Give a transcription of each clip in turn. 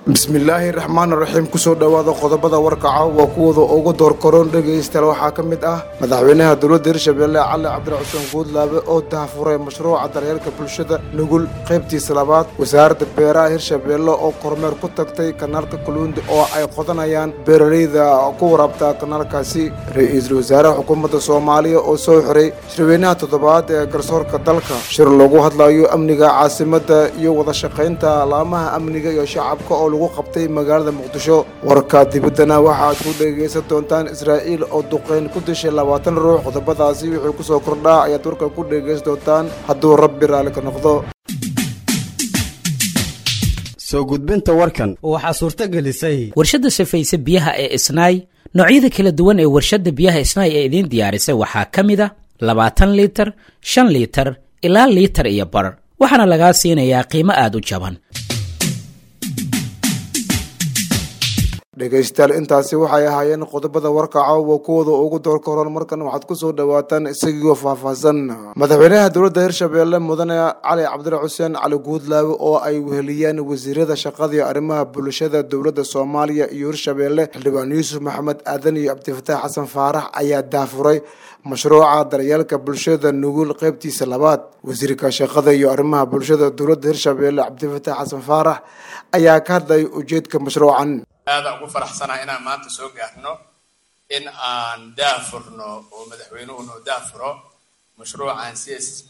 bismillaahi raxmaani raxiim kusoo dhawaada qodobada warkaca waa kuwooda ugu doorkaroon dhegaystayaal waxaa ka mid ah madaxweynaha dowladda Hirshabelle Cali Cabdiraxmaan Guudlaabe oo daahfuray mashruuca daryeelka bulshada nugul qaybtiisa labaad wasaaradda beeraha Hirshabelle oo kormeer ku tagtay kanaalka Kaluundi oo ay qodanayaan beeraleyda ku warabta kanaalkaasi ra'iisul wasaaraha xukuumadda Soomaaliya oo soo xiray shirweynaha toddobaad ee garsoorka dalka shir lagu hadlayo amniga caasimadda iyo wada shaqaynta laamaha amniga iyo shacabka oo lagu qabtay magaalada Muqdisho warka dibadana waxaad ku dhageysan doontaan Israa'iil oo duqeyn ku dishay 20 ruux qodobadaasi wixii ku soo kordhaa ayaad warka ku dhageysan doontaan hadduu Rabbi raali ka noqdo soo gudbinta warkan waxa suurta gelisay warshada shafaysa biyaha ee Isnaay noocyada kala duwan ee warshada biyaha Isnaay ee idin diyaarisay waxaa kamid ah 20 litir 5 litir ilaa litir iyo bar waxaana laga siinayaa qiimo aad u jaban dhegaystayaal intaasi waxay ahaayeen qodobada warkaca oo kuwooda ugu doorkaroon markan waxaad ku soo dhawaataan isagoo faahfaahsan madaxweynaha dowladda Hirshabelle mudane Cali Cabdiraxmaan Cali Guudlaabe oo ay weheliyeen wasiirada shaqada iyo arrimaha bulshada dowladda Soomaaliya iyo Hirshabelle xildhibaan Yuusuf Maxamed Aadan iyo Cabdifataax Xasan Faarax ayaa daafuray mashruuca daryeelka bulshada nugul qaybtiisa labaad wasiirka shaqada iyo arrimaha bulshada dowladda Hirshabelle Cabdifataax Xasan Faarax ayaa ka hadlay ujeedka mashruucan aad ugu faraxsanahay inaan maanta soo gaarno in aan daafurno oo madaxweynuhu noo daafuro mashruucan CSSB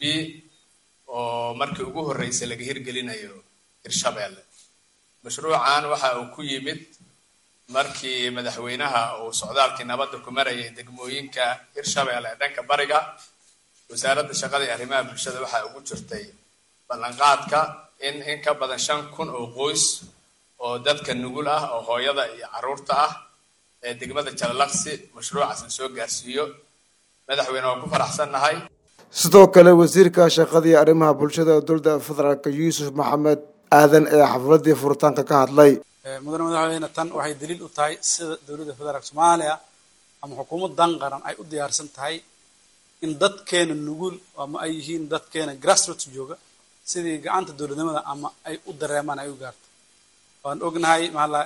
oo markii ugu horeysay laga hirgelinayo Hirshabelle mashruucan waxa uu ku yimid markii madaxweynaha uu socdaalkii nabadda ku marayay degmooyinka Hirshabelle dhanka bariga wasaaradda shaqada iyo arrimaha bulshada waxa ugu jirtay ballanqaadka in ka badan 5,000 oo qoys oo dadka nugul ah oo hooyada iyo caruurta ah ee degmada Jalalaqsi mashruucaas soo gaarsiiyo madaxweynaha oo ku faraxsanahay sidoo kale wasiirka shaqada iyo arrimaha bulshada dowladda federaalka Yuusuf Maxamed Aadan ee xafladii furitaanka ka hadlay madaxweynaha tan waxay daliil u tahay sida dowladda federaalka Soomaaliya ama xukuumaddan qaran ay u diyaarsan tahay in dadkeena nugul ama ay yihiin dadkeena grassroots jooga sidii gacanta dowladnimada ama ay u dareemaan ay u gaarto waan ognahay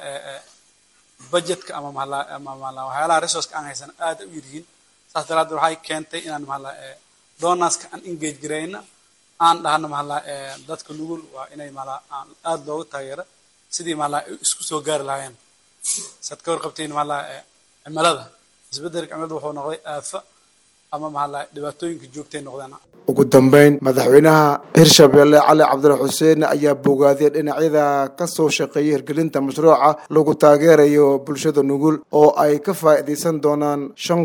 budgetka ama waxyaalaha resource aan haysan aad u yiriin saas daraaddeed waxay keentay inaan donors-ka aan engage gareyna aan dhahno dadka nugul waa inay aad loogu taageero sidii isku soo gaari lahaayeen sad ka warqabteen cimilada isbeddelka cimilada wuxuu noqday aafa ama dhibaatooyinka joogtay noqdeen ugu dambeyn madaxweynaha Hirshabelle Cali Cabdiraxmaan ayaa bogaadiyay dhinacyada ka soo shaqeeyay hirgelinta mashruuca lagu taageerayo bulshada nugul oo ay ka faa'iideysan doonaan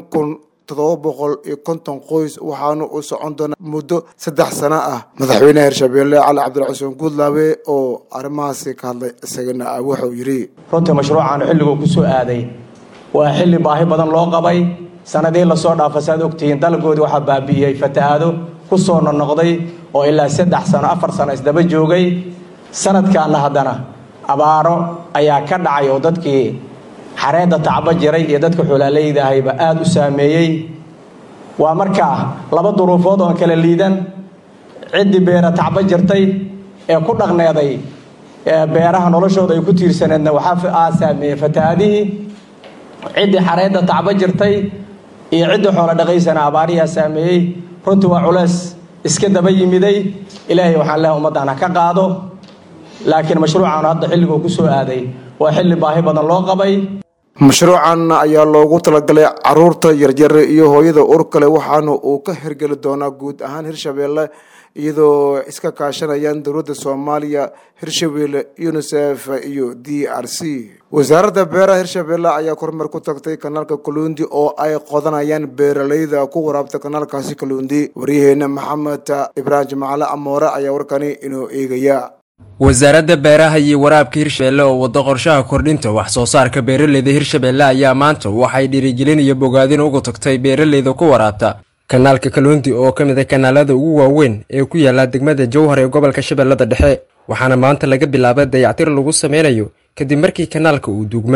5,750 qoys waxaana uu socon doonaa muddo 3 sano ah madaxweynaha Hirshabelle Cali Cabdiraxmaan Guudlaabe oo arrimahaasi ka hadlay isagana wuxuu yiri runtii mashruucan xilligu ku soo aaday waa xilli baahi badan loo qabay sanadii la soo dhaafay ogtiin dalgoodii waxa baabiyay fatahaado ku soo noqday oo ilaa 3 sano 4 sano isdaba joogay sanadkan haddana abaaro ayaa ka dhacay oo dadkii xareedda tacba jiray iyo dadka xoolaaleyda ahayba aad u saameeyay waa markaa laba duruufood oo kala liidan cidi beera tacba jirtay ee ku dhaqneeday beeraha noloshooda ay ku tiirsaneedna waxa saameeyay fatahaadii cidi xareedda tacba jirtay iyo cidi xoolo dhaqaysana abaariya saameeyay runtii waa culays iska daba yimiday ilaahay waxaan leeyahay ummadana ka qaado laakiin mashruucan hadda xilligu ku soo aaday waa xilli baahi badan loo qabay mashruucan ayaa loogu talagalay caruurta yaryar iyo hooyada uur kale waxaana uu ka hirgeli doonaa guud ahaan Hirshabelle iyadoo iska kaashanayaan dowladda Soomaaliya Hirshabelle UNICEF iyo DRC wasaaradda beeraha Hirshabelle ayaa kormeer ku tagtay kanaalka Kaluundi oo ay qodanayaan beeraleyda ku warabta kanaalkaasi Kaluundi wariyaheena Maxamed Ibraahim Macala Amoore ayaa warkani inoo eegaya wasaaradda beeraha iyo waraabka Hirshabelle oo wada qorshaha kordhinta wax soo saarka beeraleyda Hirshabelle ayaa maanta waxay dhiirigelin iyo bogaadin ugu tagtay beeraleyda ku warabta kanaalka Kaluundi oo kamid ah kanaalada ugu waaweyn ee ku yaala degmada Jowhar ee gobolka Shabeellada Dhexe waxaana maanta laga bilaabay dayactir lagu sameynayo kadib markii kanaalka uu duugmay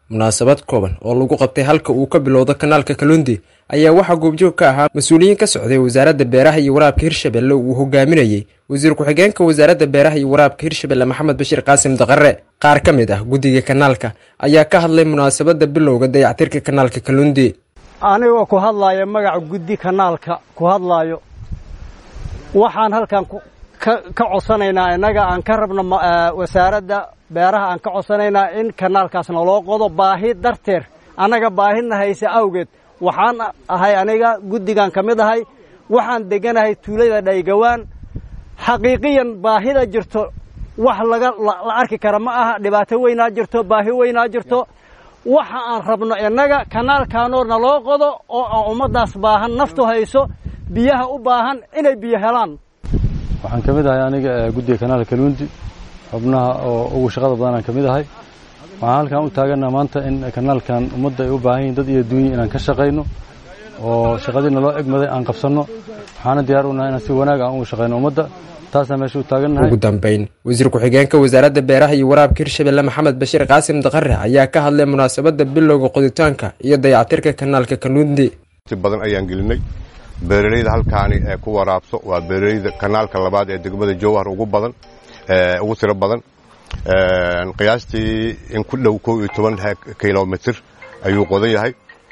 munaasabad kooban oo lagu qabtay halka uu ka bilowdo kanaalka kaluundi ayaa waxaa goobjoog ka ahaa mas-uuliyiin ka socday wasaaradda beeraha iyo waraabka hirshabelle uu hogaaminayey wasiir ku-xigeenka wasaaradda beeraha iyo waraabka hirshabelle maxamed bashiir qaasim daqare. qaar ka mid ah guddiga kanaalka ayaa ka hadlay munaasabadda bilowga dayactirka kanaalka kaluundi. anigoo ku hadlaaya magaca guddi kanaalka ku hadlaayo waxaan halkan ka codsanaynaa innaga aan ka rabno wasaaradda beeraha aan ka codsanaynaa in kanaalkaasna loo qodo baahi darteed annaga baahidna haysa awgeed. waxaan ahay aniga guddigan ka mid ahay waxaan deganahay tuulada dhaygawaan. xaqiiqiyan baahida jirto wax la arki kara ma aha. dhibaato weynaa jirto, baahi weynaa jirto. waxa aan rabno innaga kanaalkaanoo naloo qodo oo aan ummaddaas baahan naftu hayso biyaha u baahan inay biyo helaan. waxaan ka mid ahay aniga guddiga kanaalka kaluundi xubnaha oo ugu shaqada badan aan ka mid ahay. waxaan halkan u taaganaa maanta in kanaalkan ummadda ay u baahan yihiin dad iyo adduunya inaan ka shaqayno oo shaqadiina loo egmaday aan qabsanno. waxaana diyaar u nahay inaan si wanaag aan ugu shaqayno ummadda. taasaan meesha u taagannahay. ugu dambayn wasiir ku-xigeenka wasaaradda beeraha iyo waraabka hirshabelle maxamed bashiir qaasim daqare ayaa ka hadlay munaasabadda bilowga qoditaanka iyo dayactirka kanaalka kaluundi. si badan ayaan gelinay beeralayda halkaani ee ku waraabso waa beeralayda kanaalka labaad ee degmada jowhar ugu tiro badan. qiyaastii in ku dhow 11 kilomitir ayuu qodan yahay.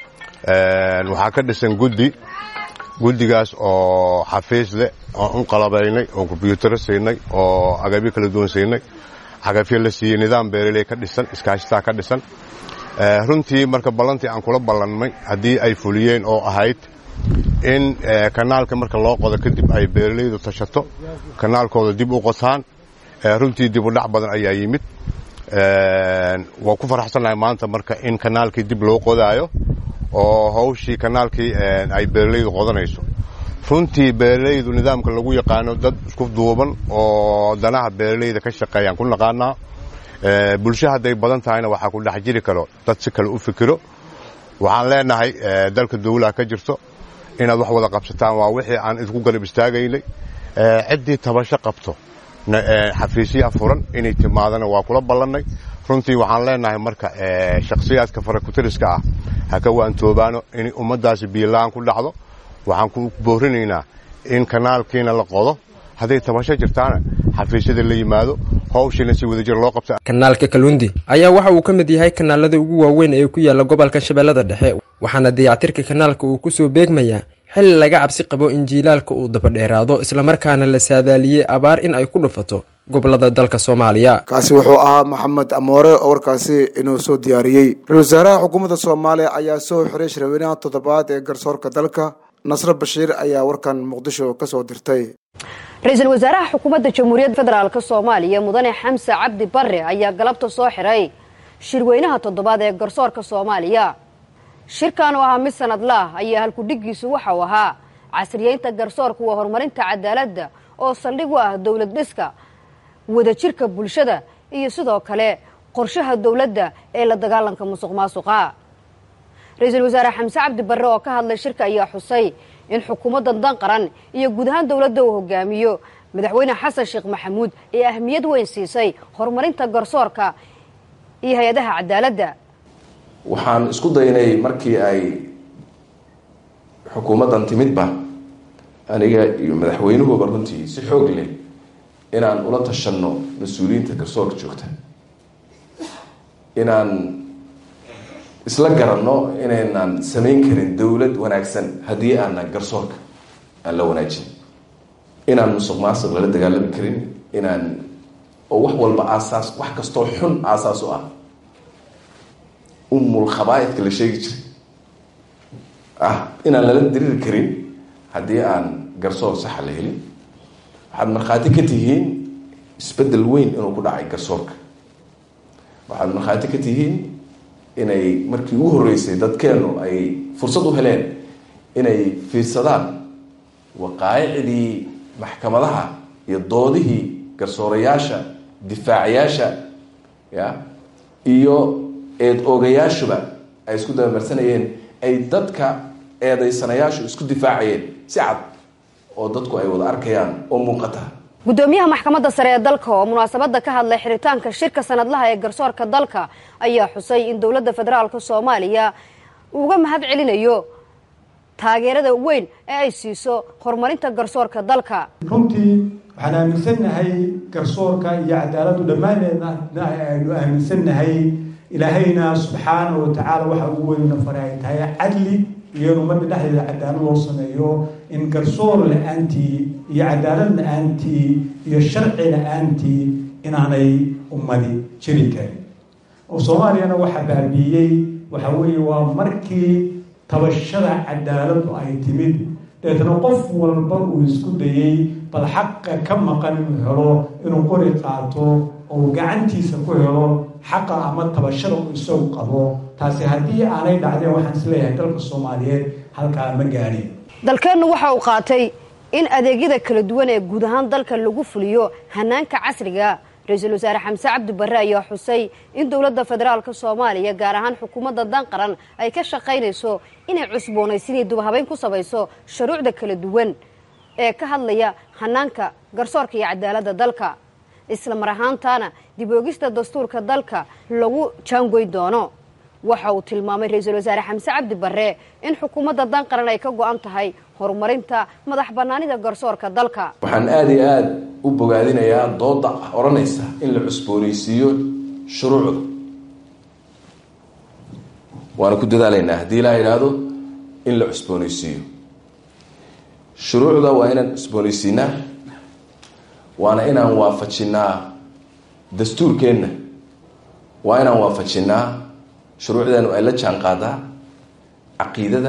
waxaa ka dhisan guddigaas oo xafiis leh oo un qalabaynay oo kombiyuutaro siinay oo agabyo kala duwan siinay. cagafyo la siiyey nidaam beeraley ka dhisan iskaashitaa ka dhisan. runtii marka ballantii aan kula ballanmay haddii ay fuliyeen oo ahayd in kanaalka marka loo qodo kadib ay beeralaydu tashato kanaalkooda dib u qotaan. runtii dib u dhac badan ayaa yimid. waa ku faraxsanahay maanta marka in kanaalkii dib loo qodaayo oo hawshii kanaalkii ay beeralaydu qodanayso. runtii beeralaydu nidaamka lagu yaqaano dad isku duuban oo danaha beeralayda ka shaqeeyaan ku naqaanaa. bulsho hadday badan tahayna waxaa ku dhex jiri karo dad si kale u fikiro. waxaan leenahay dalka dawlaha ka jirto inaad wax wada qabsataan waa wixii aan isku garab istaagaynay. ciddii tabasho qabto xafiisyaha furan inay timaadana waa kula ballannay. runtii waxaan leenahay marka shakhsiyaadka farakutiriska ah ha ka waantoobaano in ummaddaasi biyola-aan ku dhacdo. waxaan ku boorinaynaa in kanaalkiina la qodo hadday tabasho jirtaana xafiisyada la yimaado hawshiina si wadajir loo qabta. kanaalka kaluundi ayaa waxa uu ka mid yahay kanaalada ugu waaweyn ee ku yaala gobolka shabeellada dhexe waxaana dayactirka kanaalka uu kusoo beegmayaa xilli laga cabsi qabo in jiilaalka uu dabadheeraado islamarkaana la saadaaliyey abaar in ay ku dhufato gobolada dalka Soomaaliya. kaasi wuxuu ahaa maxamed amoore oo warkaasi inuu soo diyaariyey. ra-iisul wasaaraha xukuumadda Soomaaliya ayaa soo xiray shirweynaha toddobaad ee garsoorka dalka. nasr bashiir ayaa warkan muqdisho ka soo dirtay. ra-iisul wasaaraha xukuumadda jamhuuriyadda federaalka Soomaaliya mudane xamse cabdi barre ayaa galabta soo xiray shirweynaha toddobaad ee garsoorka Soomaaliya. shirkan oo ahaa mid sanadle ah ayaa halku dhigiisu waxa uu ahaa casriyeynta garsoorka waa horumarinta cadaaladda oo saldhig u ah dowlad dhiska wadajirka bulshada iyo sidoo kale qorshaha dowladda ee la dagaalanka musuqmaasuqa. ra-iisul wasaare xamse cabdi barre oo ka hadlay shirka ayaa xusay in xukuumadda dan qaran iyo guud ahaan dowladda uu hogaamiyo madaxweyne xasan sheekh maxamuud ee ahmiyad weyn siisay horumarinta garsoorka iyo hay-adaha cadaaladda. waxaan isku daynay markii ay xukuumaddan timidba aniga iyo madaxweynuhuba runtii si xoog leh inaan ula tashanno mas-uuliyiinta garsoorka joogta inaan isla garanno inaynaan samayn karin dowlad wanaagsan haddii aanan garsoorka aan la wanaajin, inaan musuq maasuq lala dagaalami karin, inaan oo wax walba aasaas wax kastoo xun aasaas u ah umul khabaa'idka la sheegi jiray inaan lala diriri karin haddii aan garsoor saxa la helin. waxaad markhaati ka tihiin isbeddel weyn inuu ku dhacay garsoorka. waxaad markhaati ka tihiin inay markii ugu horreysay dadkeenu ay fursad u heleen inay fiirsadaan waqaa'icdii maxkamadaha iyo doodihii garsoorayaasha, difaacayaasha iyo eed oogayaashuba ay isku dabamarsanayeen, ay dadka eedaysanayaashu isku difaacayeen si cad oo dadku ay wada arkayaan oo muuqata. gudoomiyaha maxkamadda sare ee dalka oo munaasabada ka hadlay xiritaanka shirka sanadlaha ee garsoorka dalka ayaa xusay in dowladda federaalka Soomaaliya uga mahad celinayo taageerada weyn ee ay siiso horumarinta garsoorka dalka. runtii waxaan aaminsanahay garsoorka iyo cadaaladdu dhammaanteedna aynu aaminsanahay ilaahayna subxaanahu wa tacaala waxa ugu weynna faray tahay cadli iyo ummadda dhexdeeda cadaalad loo sameeyo in garsoor la'aantii iyo cadaalad la'aantii iyo sharci la'aantii inaanay ummadi jiri karin oo Soomaaliyana waxa baabiiyey waxa weeye waa markii tabashada cadaaladdu ay timid deetana qof walba uu isku dayay bal xaqa ka maqan inuu helo inuu qori qaato oo gacantiisa ku helo xaqa ama tabashada uu isagu qabo taasi haddii aanay dhacdeen waxaan isleeyahay dalka Soomaaliyeed halkaa ma gaadhin. dalkeenu waxa uu qaatay in adeegyada kala duwan ee guud ahaan dalka lagu fuliyo hanaanka casriga. Ra'iisul Wasaare Xamse Cabdi Barre ayaa xusay in dowladda federaalka Soomaaliya gaar ahaan xukuumadda dan qaran ay ka shaqaynayso inay cusboonaysiin dib habeyn ku samayso shuruucda kala duwan ee ka hadlaya hanaanka garsoorka iyo cadaaladda dalka. isla mar ahaantaana dib u eegista dastuurka dalka lagu jaangoyn doono. waxa uu tilmaamay Ra'iisul Wasaare Xamse Cabdi Barre in xukuumadda dan qaran ay ka go'an tahay horumarinta madax bannaanida garsoorka dalka. waxaan aad iyo aad u bogaadinayaa dooda oranaysa in la cusboonaysiiyo shuruucda waana ku dadaalaynaa haddii la yiraahdo in la cusboonaysiiyo shuruucda waa inaan cusboonaysiinaa waana inaan waafajinaa dastuurkeenna waa inaan waafajinaa shuruucdeenu ay la jaan qaadaa caqiidada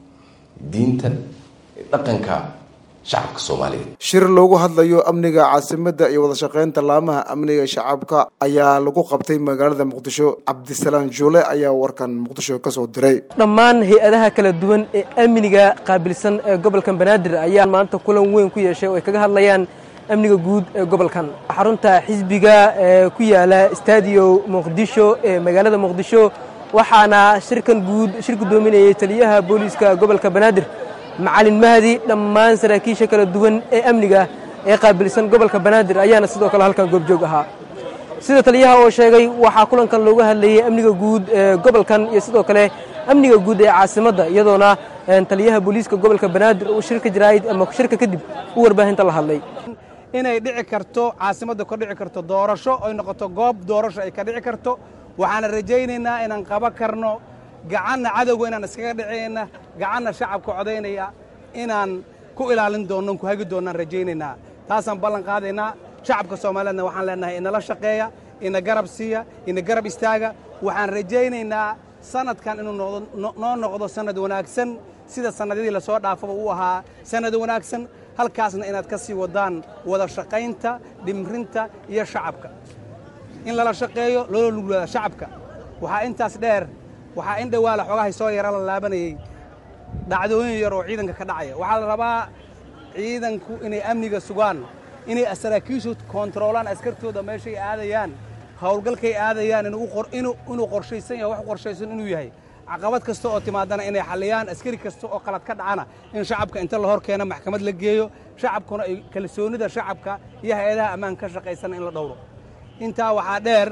diinta dhaqanka shacabka Soomaaliyeed. shir loogu hadlayo amniga caasimadda iyo wada shaqeynta laamaha amniga shacabka ayaa lagu qabtay magaalada Muqdisho. Cabdisalaam Juule ayaa warkan Muqdisho ka soo diray. dhammaan hay'adaha kala duwan ee amniga qaabilsan ee gobolka Banaadir ayaa maanta kulan weyn ku yeeshay oo ay kaga hadlayaan amniga guud ee gobolkan. xarunta xisbiga ee ku yaala Stadio Muqdisho ee magaalada Muqdisho waxaana shirkan guud shir gudoominayay taliyaha booliska gobolka Banaadir Macalin Mahdi. dhammaan saraakiisha kala duwan ee amniga ee qaabilsan gobolka Banaadir ayaana sidoo kale halkan goobjoog ahaa. sida taliyaha oo sheegay waxaa kulankan looga hadlayay amniga guud ee gobolkan iyo sidoo kale amniga guud ee caasimadda iyadoona taliyaha booliska gobolka Banaadir uu shirka jiraayid ama shirka kadib u warbaahinta la hadlay inay dhici karto caasimadda ka dhici karto doorasho ay noqoto goob doorasho ay ka dhici karto. waxaan rajaynaynaa inaan qaban karno gacanna cadowga inaan iskaga dhiceyna gacanna shacabka codaynaya inaan ku ilaalin doono ku hagi doonaan rajaynaynaa. taasaan ballan qaadaynaa shacabka Soomaaliyeedna waxaan leenahay inala shaqeeya ina garab siiya ina garab istaaga. waxaan rajaynaynaa sanadkan inuu noo noqdo sanad wanaagsan sida sanadadii la soo dhaafaba uu ahaa sanad wanaagsan. halkaasna inaad ka sii wadaan wada shaqaynta dhimrinta iyo shacabka in lala shaqeeyo loo luglaada shacabka. waxaa intaas dheer waxaa in dhawaala xogahay soo yara la laabanayay dhacdooyin yar oo ciidanka ka dhacaya. waxaa la rabaa ciidanku inay amniga sugaan inay saraakiishu kontroolaan askartooda meeshay aadayaan howlgalkay aadayaan inuu qorshaysan yahay wax qorshaysan inuu yahay. caqabad kasta oo timaadana inay xaliyaan askari kasta oo qalad ka dhacana in shacabka inta la hor keeno maxkamad la geeyo shacabkuna ay kalsoonida shacabka iyo hay'adaha ammaanka ka shaqaysan in la dhowro. intaa waxaa dheer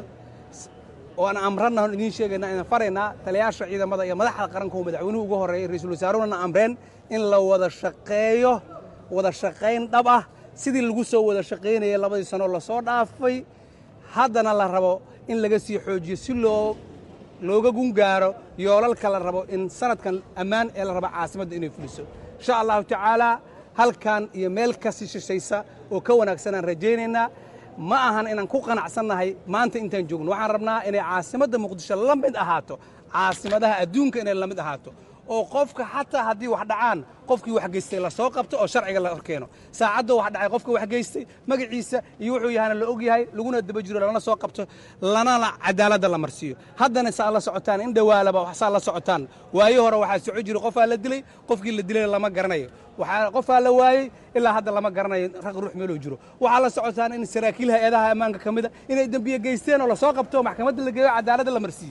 oo aan amranahay idin sheegaynaa in faraynaa taliyaasha ciidamada iyo madaxda qaranka oo madaxweynuhu ugu horeeyay ra'iisul wasaaruhuna amreen in la wada shaqeeyo wada shaqayn dhab ah sidii lagu soo wada shaqeynayay 2 sano la soo dhaafay. haddana la rabo in laga sii xoojiyo si looga gungaaro yoolalka la rabo in sanadkan ammaan ee la rabo caasimadda inay fuliso. insha allahu tacaala halkan iyo meel kasi shishaysa oo ka wanaagsanaan rajaynaynaa. ma ahan inaan ku qanacsannahay maanta intaan joogno. waxaan rabnaa inay caasimadda Muqdisho la mid ahaato caasimadaha adduunka inay la mid ahaato oo qofka xataa haddii wax dhacaan qofkii wax geystay la soo qabto oo sharciga la horkeeno. saacadda wax dhacay qofka wax geystay magaciisa iyo wuxuu yahana la og yahay laguna daba jiro lana soo qabto lana cadaaladda la marsiiyo. haddana saa la socotaan in dhawaalaba wax saa la socotaan waayo hore waxaa soo jiro qofaa la dilay qofkii la dilay lama garanayo waxaa qofaa la waayay ilaa hadda lama garanayo raq ruux meel jiro. waxaa la socotaan in saraakiil hay'adaha ammaanka kamida inay dambiye geysteen oo la soo qabto maxkamadda la geeyo cadaaladda la marsiiyo.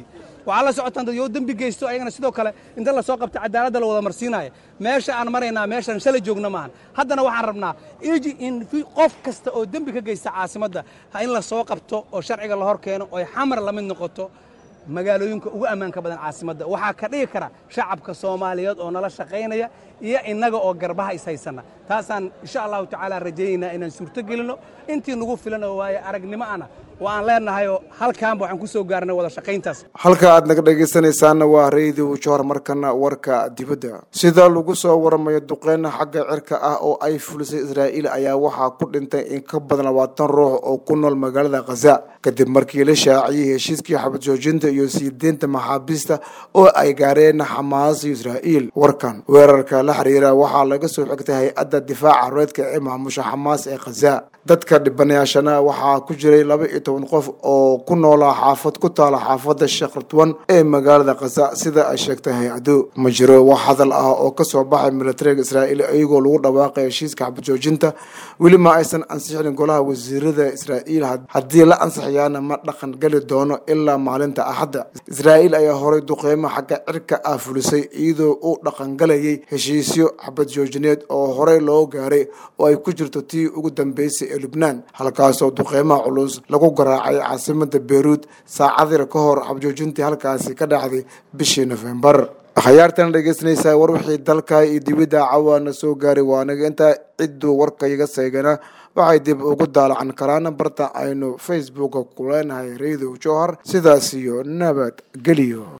waxaa la socotaan dad yoo dembi geysto ayagana sidoo kale inta la soo qabta cadaaladda la wada marsiinaya meesha aan maraynaa meeshaan shalay joogna maahan haddana waxaan rabnaa in qof kasta oo dembi ka geysta caasimadda in la soo qabto oo sharciga la hor keeno oo xamar la mid noqoto magaalooyinka ugu ammaanka badan caasimadda waxaa ka dhigi kara shacabka Soomaaliyeed oo nala shaqaynaya iyo inaga oo garbaha is haysana taasaan insha Allah tacaala rajaynaynaa inaan suurto gelino intii nagu filan oo waaye aragnimo ana waan leenahay halkaan waxaan ku soo gaarnay wada shaqayntaas halka aad naga dhageysanaysaan waa Radio Johor markana warka dibadda sida lagu soo waramayo duqeyna xagga cirka ah oo ay fulisay Israa'iil ayaa waxa ku dhintay in ka badan 20 ruux oo ku nool magaalada Gaza kadib markii la shaaciyay heshiiskii xabad joojinta iyo sii deynta maxaabiista oo ay gaareen Xamaas iyo Israa'iil warkan weerarka la xiriira waxa laga soo xigtay hay'adda difaaca reedka ee maamusha Xamaas ee Gaza dadka dhibanayaashana waxa ku jiray 12 qof oo ku noolaa xaafad ku taala xaafadda Sheekh Ridwan ee magaalada Gaza sida ay sheegtay hay'addu ma jiro wax hadal ah oo ka soo baxay militariga Israa'iil ayagoo lagu dhawaaqay heshiiska xabad joojinta weli ma aysan ansixin golaha wasiirada Israa'iil haddii la ansixiyaana ma dhaqan gali doono ilaa maalinta Axadda Israa'iil ayaa horay duqeymo xagga cirka ah fulisay iyadoo uu dhaqan galayay heshiisyo xabad joojineed oo horay loo gaaray oo ay ku jirto tii ugu dambeysay ee Lubnaan halkaas oo duqeymo culus lagu garaacay caasimada Beirut saacadii ka hor xabad joojintii halkaasi ka dhacday bishii November khayartan dhageysanaysa war wixii dalka iyo dibadda cawana soo gaaray waanaga inta ciddu warka iga seegana waxay dib ugu daalacan karaan barta aynu Facebook ku leenahay Radio Johor sidaas iyo nabad geliyo